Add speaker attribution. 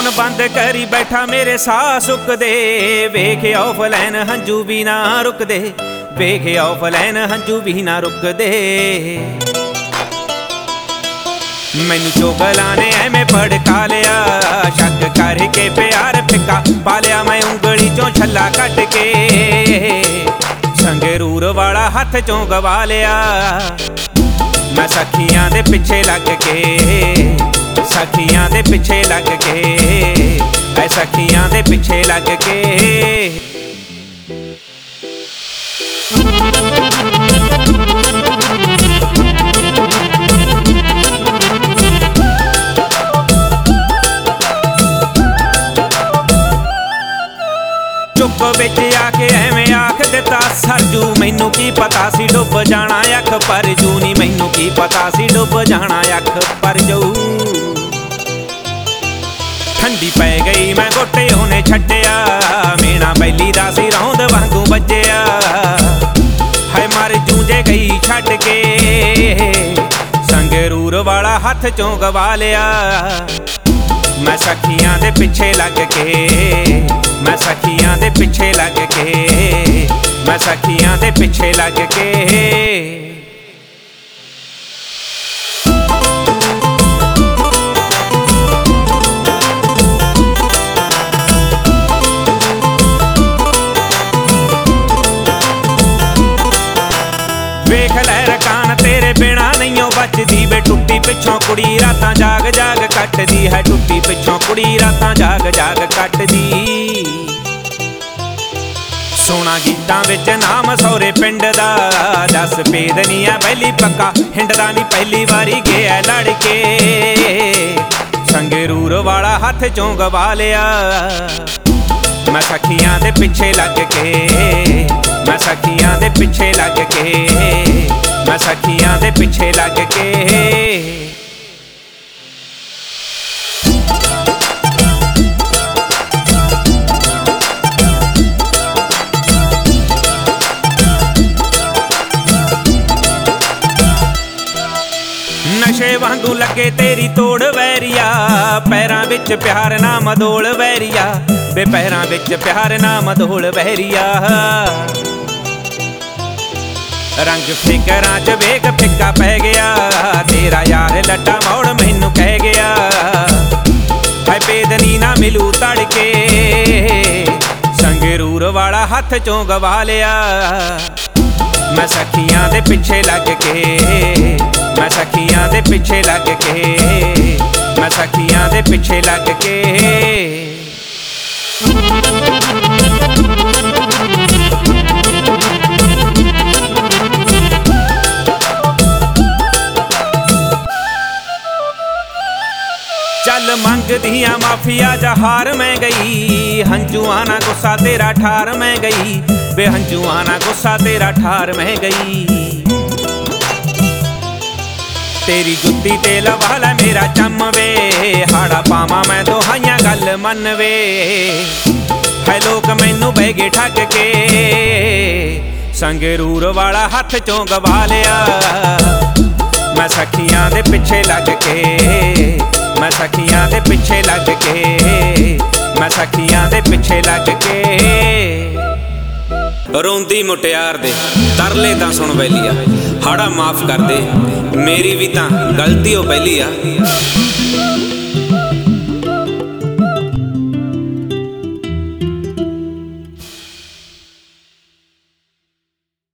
Speaker 1: रोन बंद करी बैठा मेरे साह सुक दे। वेख ऑफलाइन हंजू भी ना रुक दे, वेख ऑफलाइन हंजू भी ना रुक दे। मैनू चोगलां ने एवें भड़का लिया, शक करके प्यार फिक्का पा लिया। मैं उंगली चों छल्ला कट के संगरूर वाला हथ चों गवा लिया। मैं सखियां दे पिछे लग के, सखियां दे पिछे लग के, ऐ सखियां दे पिछे लग के। चुप विच आके एवें आख दिता सरजू, मैनू की पता सी डुब जाना अख पर जू नी। मैनू की पता सी डुब जाना अख पर जू। ठंडी पै गई मैं गोटे ओने छड्डिया, मीना बैली दा सी रौंद वांगू बज्जिया। हाय मर जूंजे गई छड्ड के, संगरूर वाला हथ चों गवा लिया। मैं सखियां दे पिछे लग के, मैं सखियां दे पिछे लग के, मैं सखियां दे पिछे लग के। वेख लै रकान तेरे बिना नहीं बचदी वे। टुट्टी पिछों कुड़ी रातां जाग जाग कटदी है, टुट्टी पिछों कुड़ी रातां जाग जाग कटदी। सोना गीतां विच नाम सौरे पिंड दा, दस भेद नी है बैली पक्का हिंडदा नी। पहली वारी गया लड़ के, संगरूर वाला हथ चों गवा लिया। मैं सखियां दे पिछे लग के, मैं सखियां दे पिछे लग के, मैं सखियां दे पिछे लग के। नशे वांगू लगे तेरी तोड़ वैरिया, पैरां विच प्यार ना मदोल वैरिया। बे पैरां विच प्यार ना मदोल वैरिया। रंग फिकरां च वेख फिक्का पै गया, तेरा यार लड्डा मौड़ मैनू कह गया। हाय बेदनी ना मिलू तड़के, संगरूर वाला हथ चों गवा लिया। मैं सखियां दे पिछे लग के, मैं सखियां दे पिछे लग के, मैं सखियां दे पिछे लग के। चल मंगदियां माफिया जहार मैं गई, हंजुआ ना गुस्सा तेरा ठार मैं गई। बे हंजुआ ना गुस्सा तेरा ठार मैं गई। तेरी जुत्ती ते लवा लै मेरा चम वे, हाड़ा पावां मैं दोहाइयां गल मन वे। है लोग मैनू बह गए ठग के, संगरूर वाला हथ चों गवा लिया। मैं सखियां दे पिछे लग के, मैं सखियां दे पिछे लग के, मैं सखियां दे पिछे लग के।
Speaker 2: रोंदी मुटियार दे तरले तां सुन बैलिया, हाड़ा माफ कर दे मेरी भी तां गलती हो पहली आ।